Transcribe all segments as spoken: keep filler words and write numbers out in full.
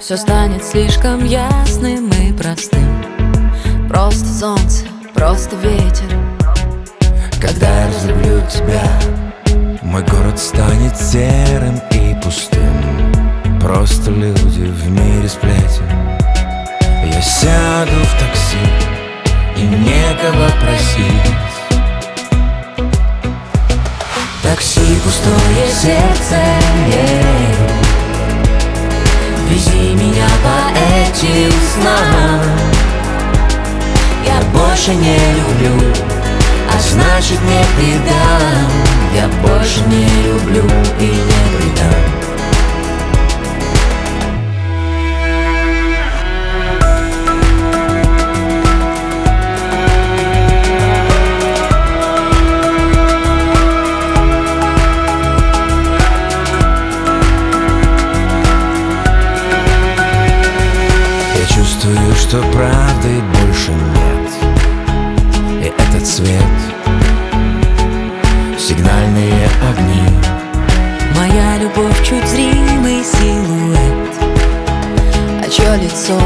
все станет слишком ясным и простым. Просто солнце, просто ветер. Когда я разлюблю тебя, мой город станет серым и пустым. Просто люди в мире сплетен. Я сяду в такси и некого просить. Такси, пустое сердце, yeah. Вези меня по этим снам. Я больше не люблю, а значит не предам. Я больше не люблю и не предам. Чувствую, что правды больше нет. И этот свет, сигнальные огни. Моя любовь чуть зримый силуэт. А чье лицо?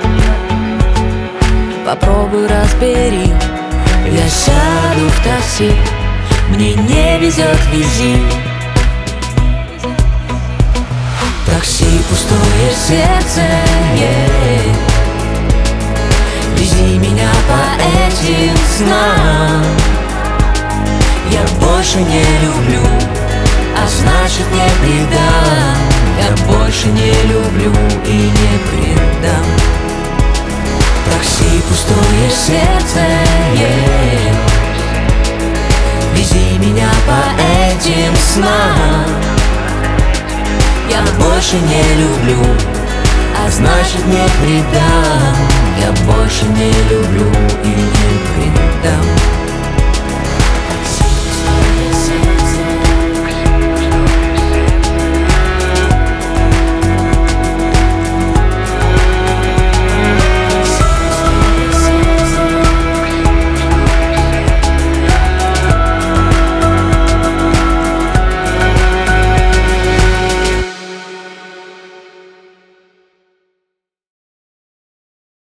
Попробуй разбери. Я сяду в такси, мне не везет, вези. Такси, пустое сердце, yeah. Вези меня по этим снам. Я больше не люблю, а значит не предам. Я больше не люблю и не предам. Такси, пустое сердце, yeah. Вези меня по этим снам. Я больше не люблю, а значит не предам. Я больше не люблю и не